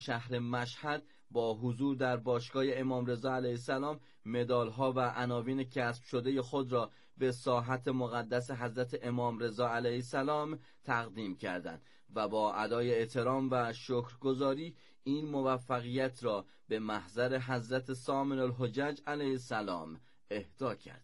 شهر مشهد با حضور در باشگاه امام رضا علیه السلام مدال‌ها و عناوین کسب شده خود را به ساحت مقدس حضرت امام رضا علیه السلام تقدیم کردند و با ادای احترام و شکرگزاری این موفقیت را به محضر حضرت سامن الحجج علیه السلام اهدا کردند.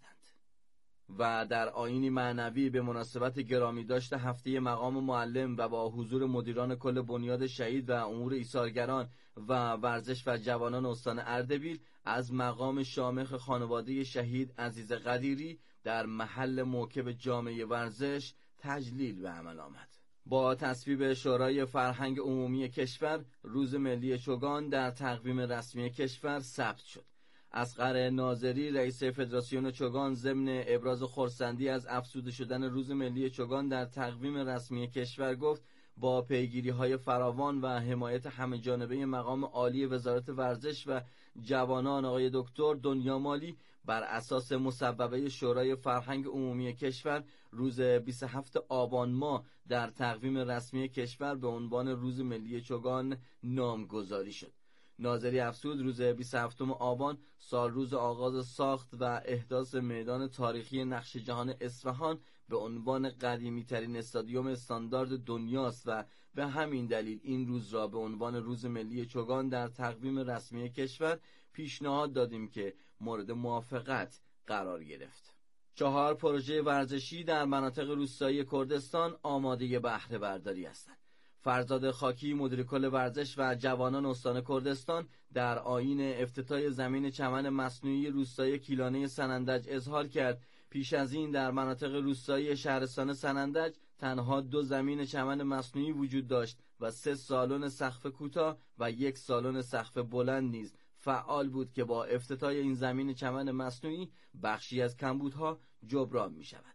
و در آیینی معنوی به مناسبت گرامی داشت هفته مقام معلم و با حضور مدیران کل بنیاد شهید و امور ایثارگران و ورزش و جوانان استان اردبیل از مقام شامخ خانواده شهید عزیز قدیری در محل موکب جامعه ورزش تجلیل به عمل آمد. با تصویب شورای فرهنگ عمومی کشور، روز ملی چوگان در تقویم رسمی کشور ثبت شد. اصغر ناظری رئیس فدراسیون چوگان ضمن ابراز خرسندی از افزوده شدن روز ملی چوگان در تقویم رسمی کشور گفت با پیگیری‌های فراوان و حمایت همه‌جانبه مقام عالی وزارت ورزش و جوانان آقای دکتر دنیا مالی بر اساس مصوبه شورای فرهنگ عمومی کشور روز 27 آبان ماه در تقویم رسمی کشور به عنوان روز ملی چوگان نامگذاری شد. ناظری افزود روز 27 آبان سال روز آغاز ساخت و احداث میدان تاریخی نقش جهان اصفهان به عنوان قدیمی ترین استادیوم استاندارد دنیاست و به همین دلیل این روز را به عنوان روز ملی چوگان در تقویم رسمی کشور پیشنهاد دادیم که مورد موافقت قرار گرفت. 4 پروژه ورزشی در مناطق روستایی کردستان آماده بهره برداری هستند. فرزاد خاکی مدیر کل ورزش و جوانان استان کردستان در آیین افتتاح زمین چمن مصنوعی روستای کیلانه سنندج اظهار کرد پیش از این در مناطق روستایی شهرستان سنندج تنها 2 زمین چمن مصنوعی وجود داشت و 3 سالن سقف کوتاه و 1 سالن سقف بلند نیز فعال بود که با افتتاح این زمین چمن مصنوعی بخشی از کمبودها جبران می شود.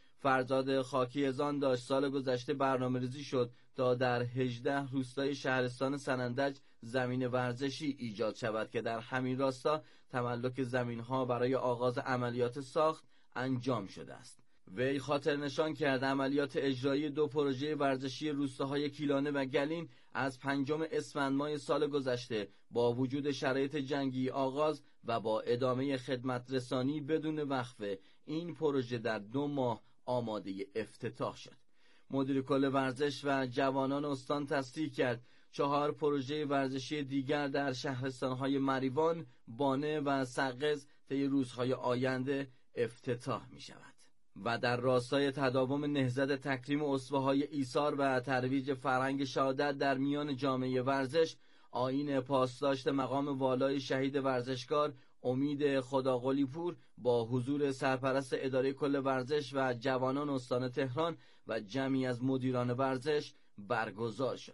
فرزاد خاکی اذعان داشت سال گذشته برنامه‌ریزی شد تا در 18 روستای شهرستان سنندج زمین ورزشی ایجاد شود که در همین راستا تملک زمین‌ها برای آغاز عملیات ساخت انجام شده است. وی خاطر نشان کرد عملیات اجرایی 2 پروژه ورزشی روستاهای کیلانه و گلین از 5 اسفند ماه سال گذشته با وجود شرایط جنگی آغاز و با ادامه خدمت رسانی بدون وقفه این پروژه در 2 ماه آماده افتتاح شد. مدیر کل ورزش و جوانان استان تصدیق کرد 4 پروژه ورزشی دیگر در شهرستان‌های مریوان، بانه و سقز طی روزهای آینده افتتاح می شود. و در راستای تداوم نهضت تکریم اسوه‌های ایثار و ترویج فرهنگ شهادت در میان جامعه ورزش، آیین پاسداشت مقام والای شهید ورزشکار امید خداقلی پور با حضور سرپرست اداره کل ورزش و جوانان استان تهران و جمعی از مدیران ورزش برگزار شد.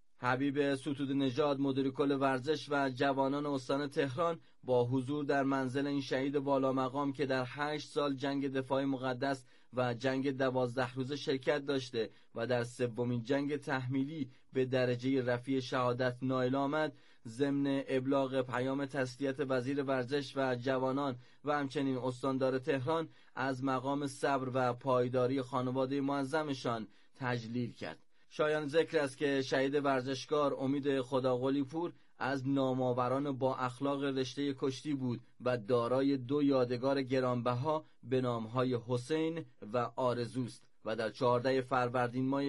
حبیب ستوده نژاد مدیر کل ورزش و جوانان استان تهران با حضور در منزل این شهید والا مقام که در 8 سال جنگ دفاع مقدس و جنگ 12 روزه شرکت داشته و در 3مین جنگ تحمیلی به درجه رفیع شهادت نائل آمد، ضمن ابلاغ پیام تسلیت وزیر ورزش و جوانان و همچنین استاندار تهران از مقام صبر و پایداری خانواده معظمشان تجلیل کرد. شایان ذکر است که شهید ورزشکار امید خداقلی پور از نامآوران با اخلاق رشته کشتی بود و دارای 2 یادگار گرانبها به نامهای حسین و آرزوست و در 14 فروردین ماه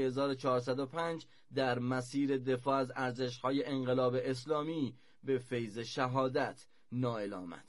1405 در مسیر دفاع از ارزش‌های انقلاب اسلامی به فیض شهادت نائل آمد.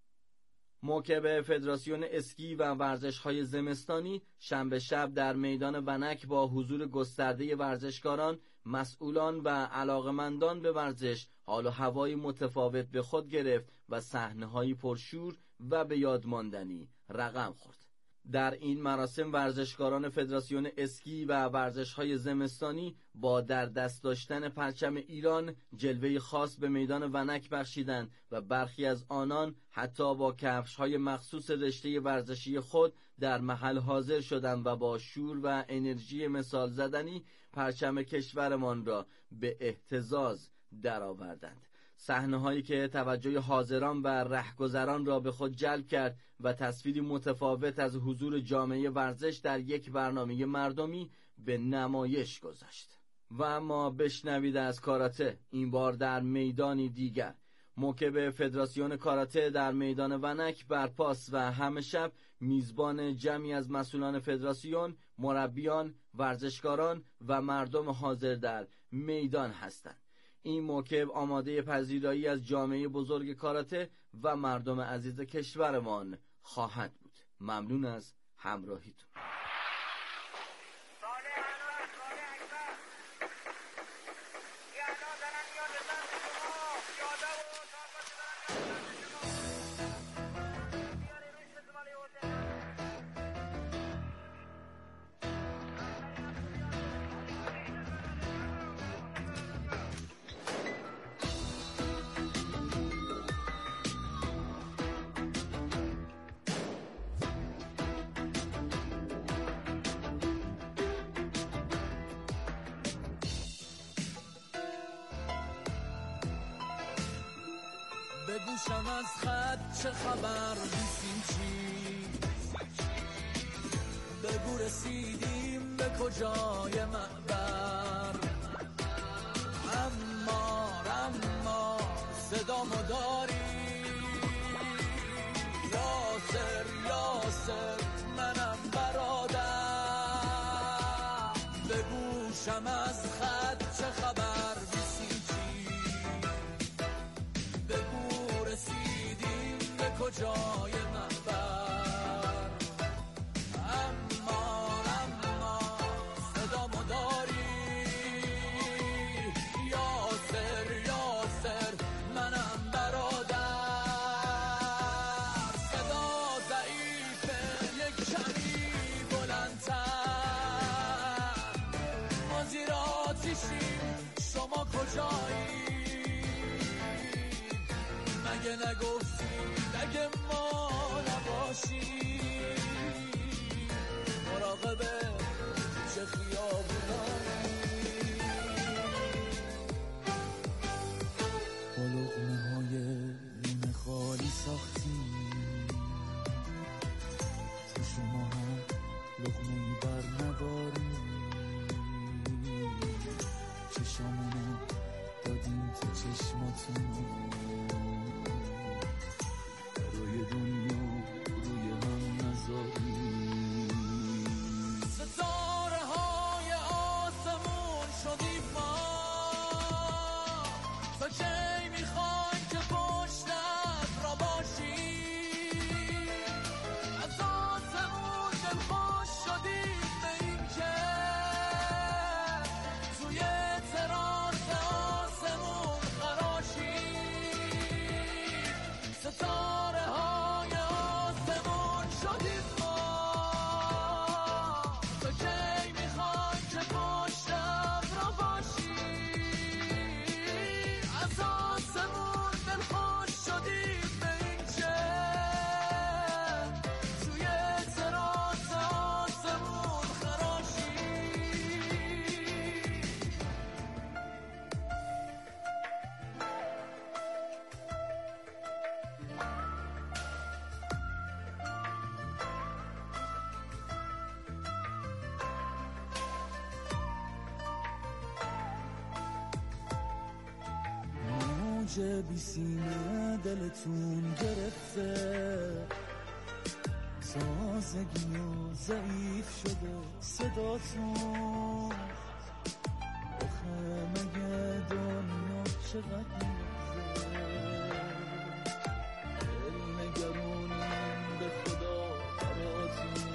موکب فدراسیون اسکی و ورزش‌های زمستانی شنبه شب در میدان ونک با حضور گسترده ورزشکاران، مسئولان و علاقمندان به ورزش حال و هوایی متفاوت به خود گرفت و صحنه‌های پرشور و به یاد ماندنی رقم خورد. در این مراسم ورزشکاران فدراسیون اسکی و ورزش‌های زمستانی با در دست داشتن پرچم ایران جلوه‌ای خاص به میدان ونک بخشیدند و برخی از آنان حتی با کفش‌های مخصوص رشته ورزشی خود در محل حاضر شدند و با شور و انرژی مثال زدنی پرچم کشورمان را به اهتزاز درآوردند. صحنه‌هایی که توجه حاضران و رهگذران را به خود جلب کرد و تصویری متفاوت از حضور جامعه ورزش در یک برنامه مردمی به نمایش گذاشت. و اما بشنوید از کاراته، این بار در میدانی دیگر. موکب فدراسیون کاراته در میدان ونک برپاست و همه شب میزبان جمعی از مسئولان فدراسیون، مربیان، ورزشکاران و مردم حاضر در میدان هستند. این موکب آماده پذیرایی از جامعه بزرگ کاراته و مردم عزیز کشورمان خواهد بود. ممنون از همراهیتون. بگوشم از خط چه خبر بیسیم چی، بگو رسیدیم به کجای معبر. اما صدامو داری یاسر منم برادر. بگوشم از خط چه خبر بیسیم چی، بگو رسیدیم به کجای محبر. اما صدامو داری یاسر منم برادر. صدا ضعیفه یک کمی بلندتر، ما زیر آتیشیم شما کجایی؟ مگه نگفتی اگه ما نباشیم مراقب چه خیابونایی؟ با لقمه های نون خالی ساختیم، تو شما هم لقمه ای بر نداریم. چشامونو دادیم تو چشماتون، روی دنیا روی هم نذاری. ستاره های آسمون شدیم ما، تو کی میخوای که پشتت را باشی؟ از آسمون دلخوش شدیم به این که توی تراس آسمون خراشی. ستاره های آسمون شدیم ما، تو کی میخوای که پشتم را باشی؟ از آسمون دلخوش شدیم به این که توی تراس آسمون خراشی. موج بی سینه دلتون گرفته، تازگی و ضعیف شده صداتون. آخه مگه دنیا چقدر میرزه، دل نگرونیم به خدا براتون.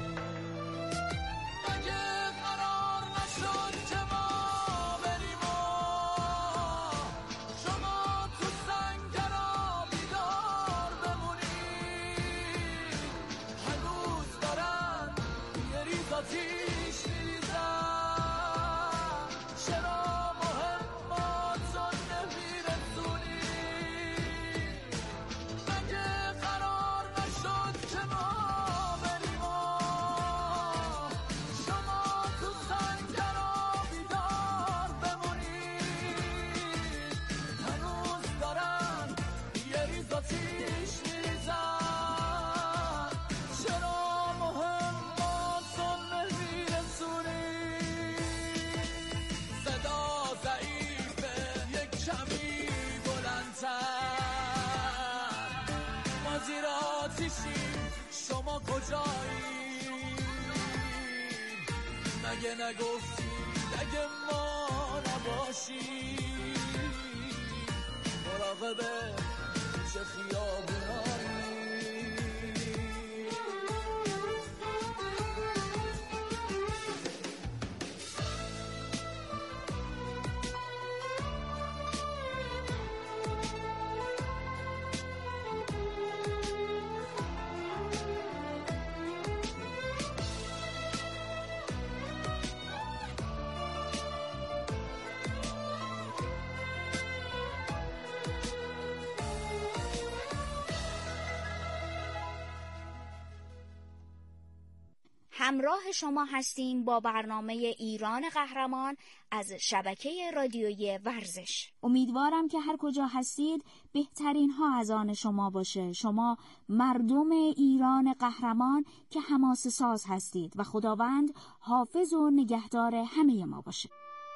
مگه قرار نشد که ما بریم و شما تو سنگرا بیدار بمونید؟ هنوز دارن یه ریز آتیش میریزن، چرا مهماتون نمیرسه؟ کشیم شما کجایی؟ مگه نگفتید اگه ما نباشیم مراقبه چه خیابونایی؟ همراه شما هستیم با برنامه ایران قهرمان از شبکه رادیویی ورزش. امیدوارم که هر کجا هستید بهترین ها از آن شما باشه. شما مردم ایران قهرمان که حماسه ساز هستید و خداوند حافظ و نگهدار همه ما باشه.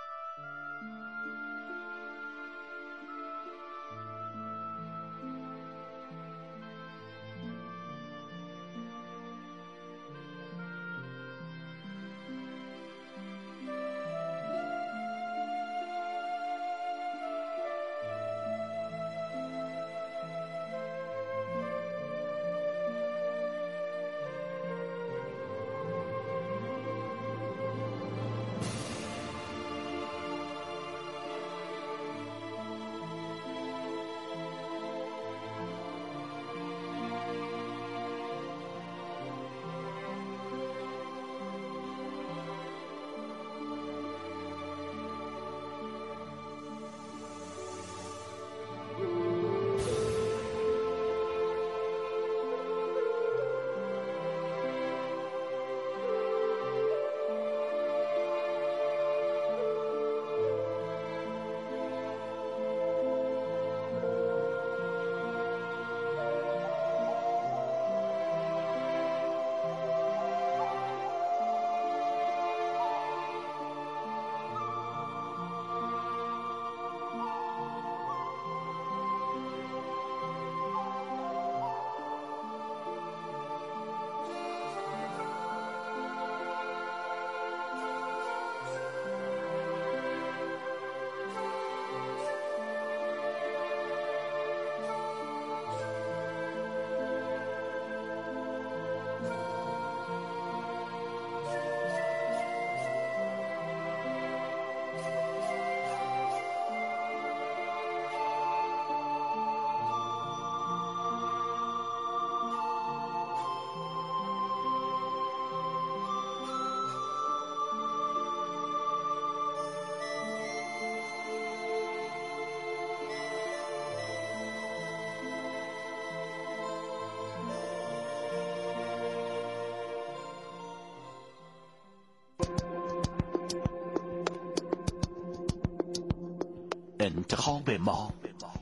انتخاب ما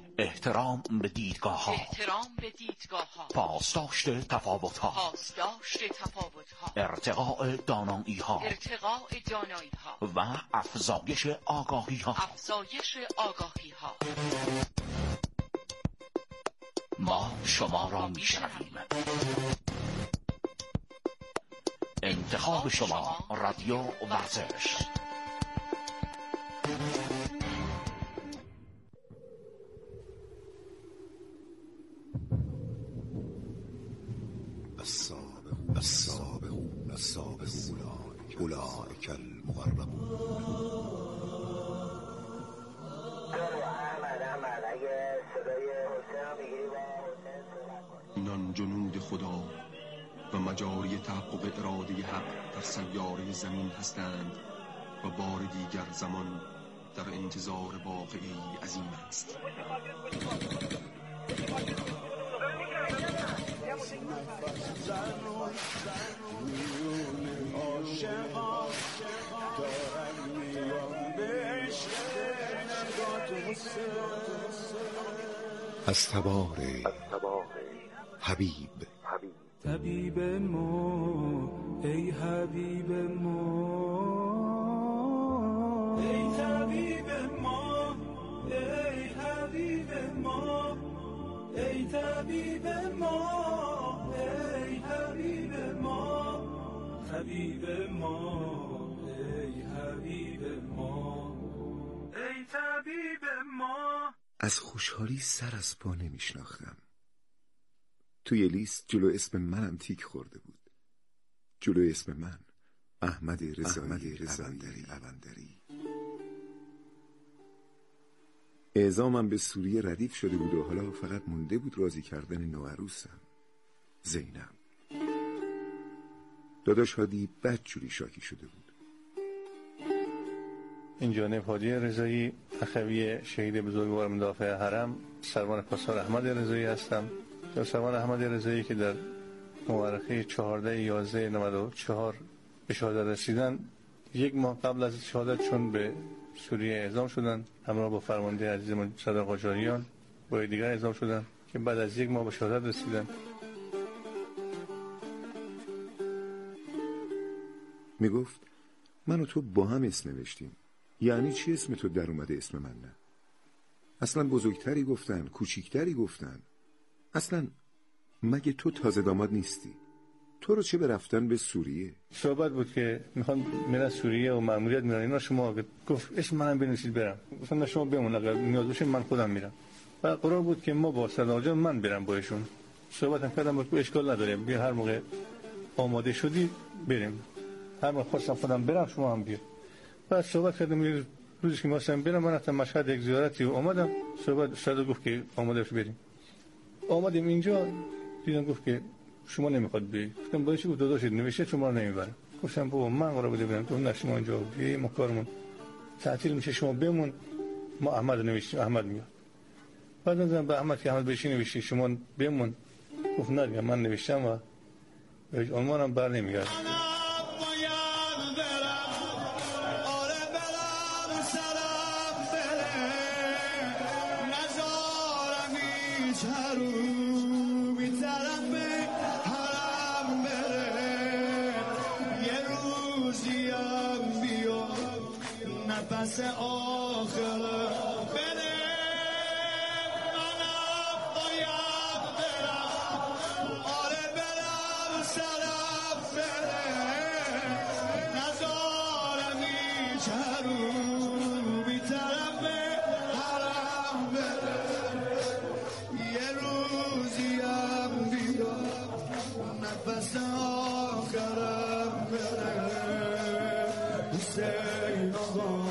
احترام به دیدگاه ها، پاسداشت تفاوت ها، ارتقاء دانایی ها و افزایش آگاهی ها. ما شما را میشنویم. انتخاب شما رادیو ورزش. اولئک المقربون. اینان جنود خدا و مجاری تحقق اراده حق در سیاره زمین هستند و بار دیگر زمان در انتظار واقعی عظیم است. از تبار حبیب. طبیب ما ای حبیب ما، ای طبیب ما ای حبیب ما، ای طبیب ما طبیب ما، طبیب ما، ای حبیب ما، ای طبیب ما. از خوشحالی سر از پا نمیشناختم. توی لیست جلو اسم منم تیک خورده بود. جلو اسم من، احمد رضایی اوندری. اعزامم به سوریه ردیف شده بود و حالا فقط مونده بود راضی کردن نوعروسم، زینب. داداش هادی بدجوری شاکی شده بود. این جانب هادی رضایی، اخوی شهید بزرگوار مدافع حرم، سروان پاسدار احمد رضایی هستم. سروان احمد رضایی که در مورخه 14/11/94 به شهادت رسیدن، 1 ماه قبل از شهادتشون به سوریه اعزام شدن، همراه با فرمانده عزیزمون صدر قاجاریان با دیگر اعزام شدن که بعد از 1 ماه به شهادت رسیدن. میگفت من و تو با هم اسم نوشتیم. یعنی چی اسم تو در اومده اسم من نه؟ اصلا بزرگتری گفتن، کوچیکتری گفتن. اصلا مگه تو تازه داماد نیستی؟ تو رو چه به رفتن به سوریه؟ صحبت بود که میخوان میرن سوریه و مأموریت میرن اینا. شما گفت اسم منم بنویسید برم. گفتم شما بمون، اگر نیاز باشه من خودم میرم. و قرار بود که ما با صدر جان من برم با ایشون. صحبت کردم که اشکال نداره، بیا هر موقع آماده شدی بریم. هر موقع خواستم خودم برم شما هم بیا. بعد صحبت کردم روزی که می‌خواستم برم، من رفتم مشهد یک زیارتی و اومدم. صدر گفت که آماده شو بریم. اومدیم اینجا دیدم گفت که شما نمیخواد بیایی. گفتم باید چی؟ گفت داداش نوشته شما رو نمیبرم. گفتم بابا من قرار بوده برم، تو نه شما اینجا بیایی، ما کارمون تعطیل میشه، شما بمون. ما احمد نوشتیم، احمد میاد. بعد دیدم به احمد که احمد بهش نوشتی شما بمون. گفت نه دیگه من نوشتم و عنوانم بر نمیگرد. نفس آخره بره منم باید برم، آره برم سرم بره، نزارم هیچ رو بی طرف حرم بره، یه روزیم بیاد نفس آخرم بره. حسین آقا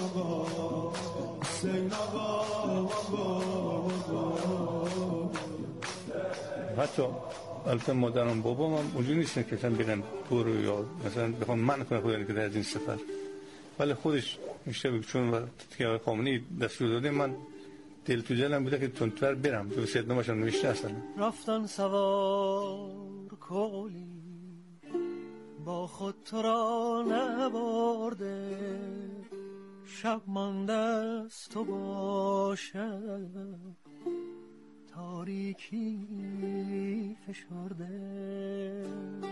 حتی البته مادرم بابام هم اونجوری نیستن که مثلا بگن برو یا مثلا بخوام من کنه خودم که از این سفر، ولی خودش میشه چون وقتی خامنه‌ای دستور داده من دل تو دلم بوده که تندتر برم، تو سیدنامه‌شم نوشته اصلا. رفتن سوار کولی با خود تو را نبرده، شب مانده است تو باشه تاریکی فشرده.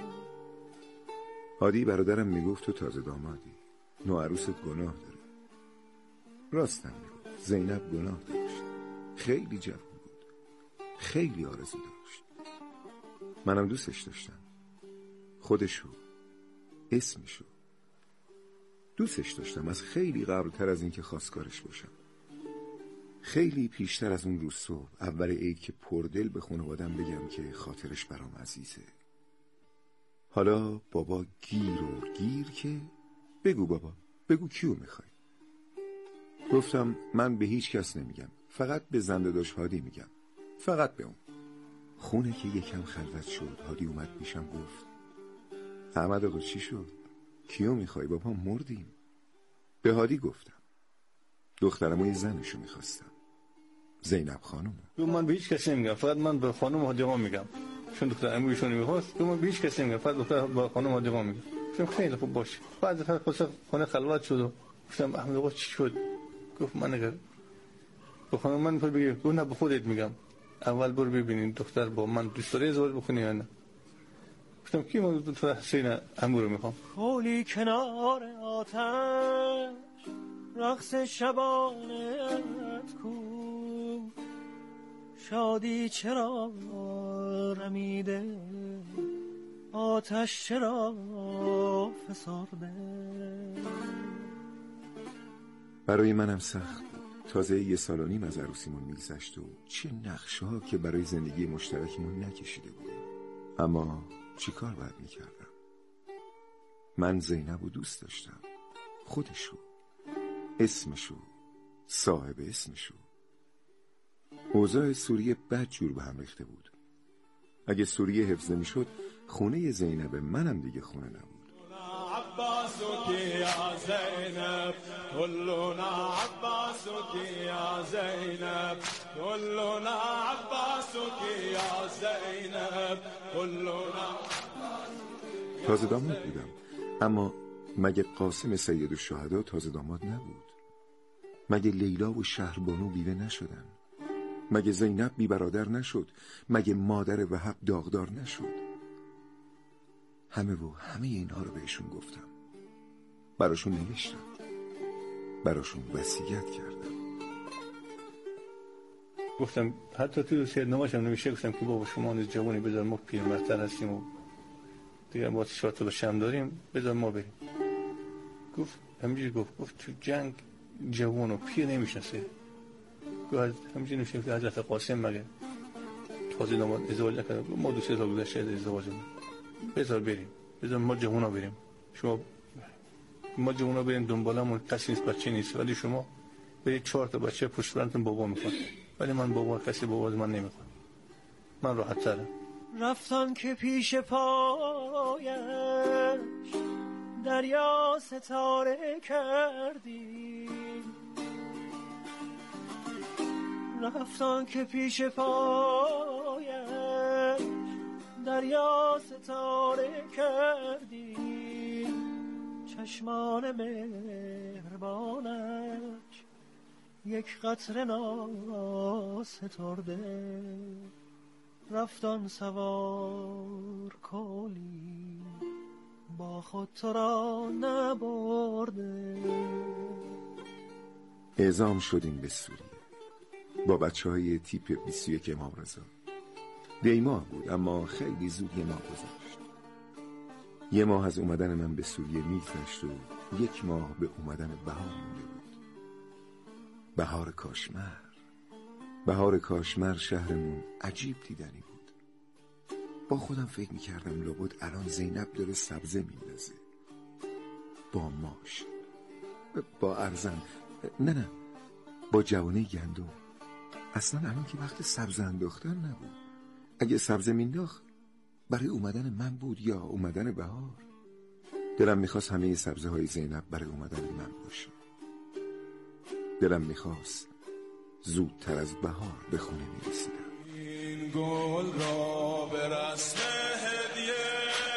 هادی برادرم میگفت تو تازه دامادی، نوعروست گناه داره. راستم میگفت، زینب گناه داشت، خیلی جوان بود، خیلی آرزو داشت. منم دوستش داشتم، خودشو، اسمشو دوستش داشتم از خیلی قبلتر از این که خواستگارش باشم. خیلی پیشتر از اون روز صبح اول عید که پردل به خانوادم بگم که خاطرش برام عزیزه. حالا بابا گیر که بگو بابا، بگو کیو میخوای. گفتم من به هیچ کس نمیگم، فقط به زنده داشت هادی میگم، فقط به اون. خونه که یکم خلوت شد هادی اومد پیشم گفت احمد آقا چی شد؟ کیو میخوای بابا؟ مردیم. به هادی گفتم دخترمو یه زنشو میخواستم، زینب خانومو. من به هیچ کسی نمیگم، فقط من به خانم هادی آقا میگم، چون دختر عمویشون میخواست. من به هیچ کسی نمیگم، فقط دختر با خانم هادی آقا میگم. گفتم خیلی خوب باشه. بعد خونه خلوت شد و گفتم احمد آقا چی شد؟ گفت من اگر به خانم من میخواد بگه، گفت نه به خودت میگم، اول برو ببینین دختر با من دوست داره ازدواج بکنه یا نه. گفتم کی؟ ما دختر حسین عمو رو میخوام. کولی کنار آتش رقص شبانت کو، شادی چرا رمیده آتش چرا فسرده. برای منم سخت بود. تازه 1.5 سال از عروسیمون میگذشت و چه نقشه‌ها که برای زندگی مشترکمون نکشیده بودیم. اما چی کار باید میکردم؟ من زینب رو دوست داشتم، خودشو، اسمشو، صاحب اسمشو. اوضاع سوریه بدجور به هم ریخته بود. اگه سوریه حفظ نمیشد خونه زینب منم دیگه خونه نبود. عباسك يا زينب كلنا عباسك يا زينب كلنا عباسك يا زينب كلنا. تازه داماد بودم، اما مگه قاسم سید الشهدا تازه داماد نبود؟ مگه لیلا و شهربانو بیوه نشدن؟ مگه زینب بی برادر نشد؟ مگه مادر وهب داغدار نشد؟ همه اینها رو بهشون گفتم، براشون نوشتم، براشون وصیت کردم. گفتم حتی تو سیدنامه‌شم نمیشه، گفتم که بابا شما نیز جوانی بذار ما پیرمردتر هستیم و دیگه ما 4 تا بچه‌ام داریم، بذار ما بریم. گفت همینجوری گفت تو جنگ جوان و پیر نمیشناسه. گفت همینجوری نمیشه که حضرت قاسم مگه تازه داماد ازدواج نکرد؟ ما 2-3 سال گذشته ازدواجمون، بذار بریم، بذار ما جوونا بریم. ما جوونا بریم دنبالمون کسی نیست، بچه نیست، ولی شما برید 4 تا بچه پشت سرتون بابا میخواد، ولی من بابا کسی بابا من نمیخواد، من راحت ترم. رفتن که پیش پایش دریا ستاره کردی، رفتن که پیش پایش دریا ستاره کردی، چشمان مهربانش یک قطره ناسترده، رفتن سوار کولی با خود تو را نبرده. اعزام شدیم به سوریه با بچه‌های تیپ 21 امام رضا. دیماه بود اما خیلی زود 1 ماه گذشت. 1 ماه از اومدن من به سوریه میگذشت و 1 ماه به اومدن بهار مونده بود. بهار کاشمر. بهار کاشمر شهرمون عجیب دیدنی بود. با خودم فکر میکردم لابد الان زینب داره سبزه میندازه، با ماش، با ارزن، نه با جوانه گندم. اصلا الان که وقت سبزه انداختن نبود. اگه سبزه مینداخت برای اومدن من بود یا اومدن بهار. دلم میخواست همه سبزه های زینب برای اومدن من باشه. دلم میخواست زودتر از بهار به خونه میرسیدم. این گل را به رسم هدیه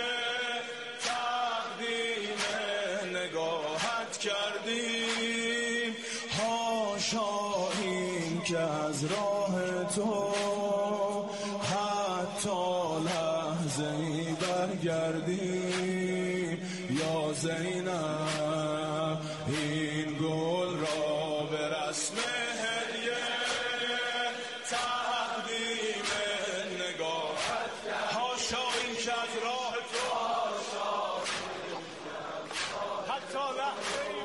تقدیم نگاهت کردیم، حاشا این که از راه تو حتی لحظه‌ای برگردیم. یا زینب این گل را به رسم هدیه تقدیم نگاهت، حاشا این که از راه تو حتی لحظه‌ای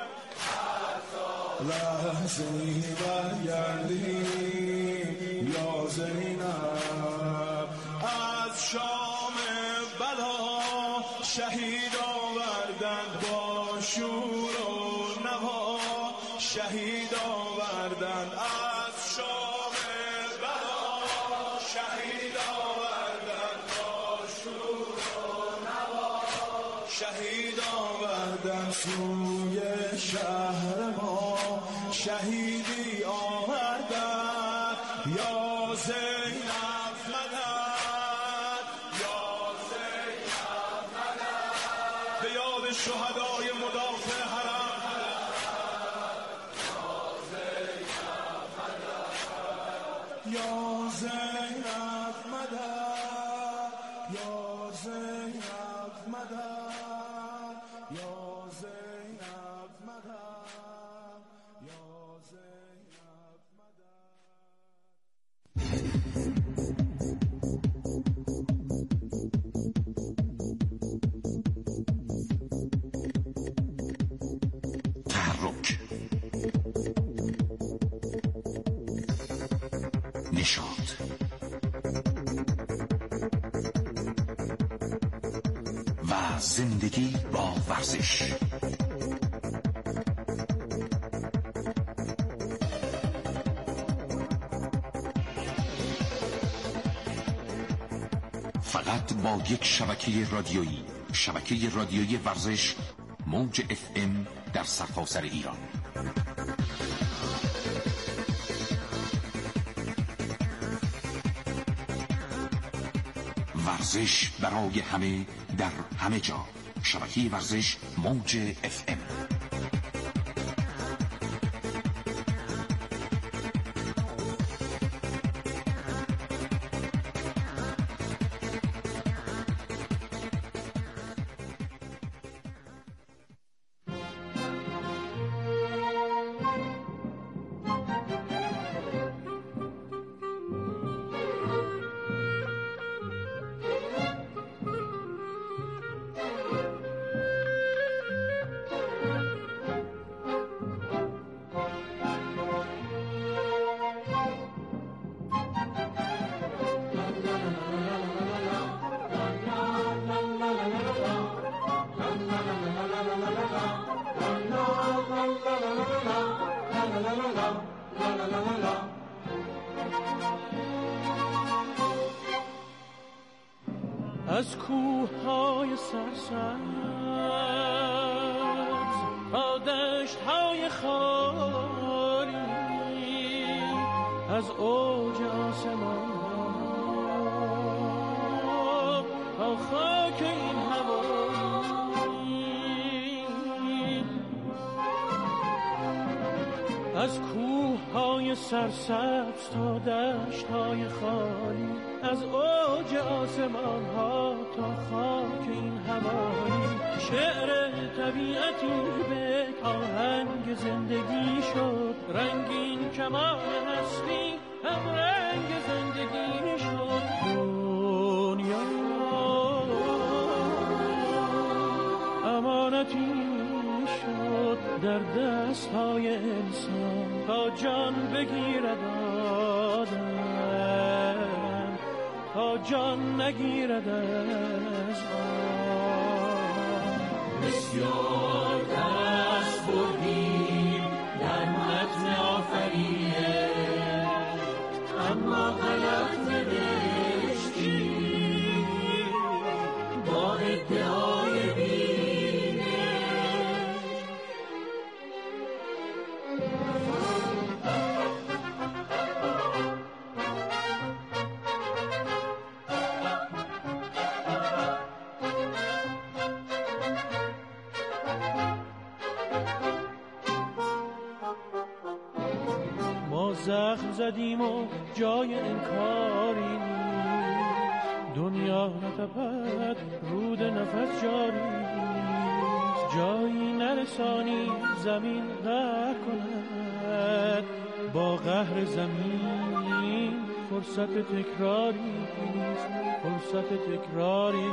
برگردیم. یا زینب از شام بلا شهید آوردن با شور و نوا، شهید آوردن از شام بلا شهید آوردن با شور و نوا، شهید آوردن سوی شهر ما، شهیدی آوردن. یا زینب مدد، یا زینب مدد، به یاد شهدای مدافع حرم. یا زینب مدد، یا زینب مدد، یا زینب مدد، یا زینب مدد. نشاط. و زندگی با ورزش. فقط با یک شبکه رادیویی، شبکه رادیویی ورزش، موج FM در سرتاسر ایران. ورزش برای همه در همه جا. شبکه ورزش موج FM. از کوه‌های سرسبز تا دشت‌های خالی، از اوج آسمان تا خاک این هوایی، از کوه‌های سرسبز تا دشت‌های خالی، از اوج آسمان ها تا خاک این هوایی. شعر طبیعتی به آهنگ زندگی شد، رنگین کمان هستی هم رنگ زندگی شد. دنیا امانتی شد در دست های انسان، تا جان بگیرد آدم، تا جان نگیرد از آن. بسیار دست بردیم در متن آفرینش، اما غلط نوشتیم با ادعای بینش. زخم زدیم و جای انکاری نیست، دنیا نتپد رود نفس جاری نیست، جایی نرسانی زمین قهر کند، با قهر زمین فرصت تکراری نیست، فرصت تکراری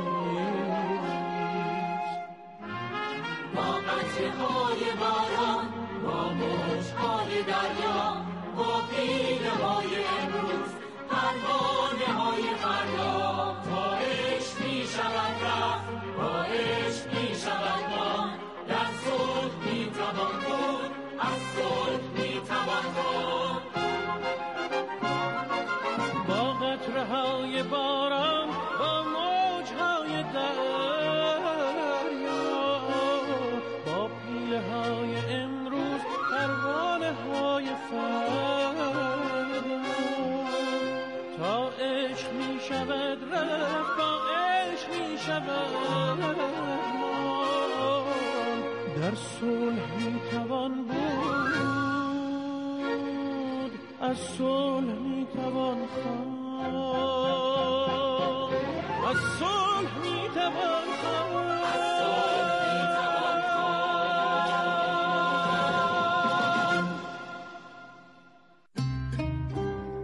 نیست. با قطره‌های باران، با موج‌های دریا، با پیله‌های امروز، پروانه‌های فردا، تا عشق می‌شود رفت، با عشق می‌شود ماند، در صلح می‌توان بود، از صلح می‌توان خواند. با قطره‌های باران، با موج‌های دریا، با پیله‌های امروز، پروانه‌های فردا، تا عشق می شود رفت، با عشق می شود مان، در صلح می توان بود، از صلح می توان خواند، از صلح می توان خواند.